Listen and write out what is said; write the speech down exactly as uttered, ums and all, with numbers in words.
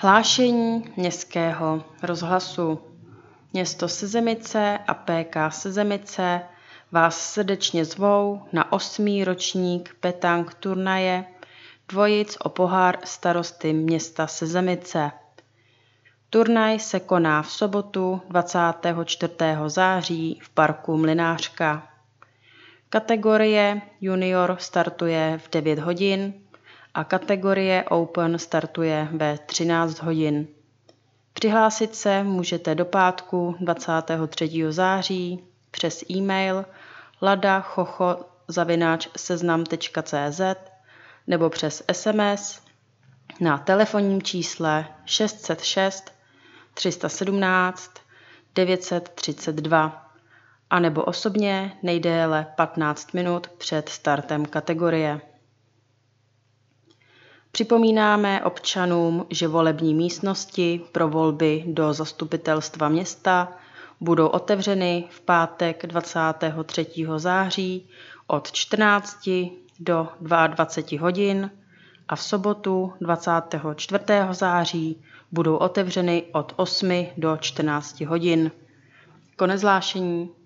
Hlášení Městského rozhlasu. Město Sezemice a P K Sezemice vás srdečně zvou na osmý ročník petang turnaje dvojic o pohár starosty města Sezemice. Turnaj se koná v sobotu dvacátého čtvrtého září v parku Mlynářka. Kategorie junior startuje v devět hodin a kategorie Open startuje ve třináct hodin. Přihlásit se můžete do pátku dvacátého třetího září přes e-mail lada chocho zavináč seznam tečka cé zet nebo přes es em es na telefonním čísle šest set šest tři sta sedmnáct devět set třicet dva a nebo osobně nejdéle patnáct minut před startem kategorie. Připomínáme občanům, že volební místnosti pro volby do zastupitelstva města budou otevřeny v pátek dvacátého třetího září od čtrnácti do dvaceti dvou hodin a v sobotu dvacátého čtvrtého září budou otevřeny od osmi do čtrnácti hodin. Konec hlášení.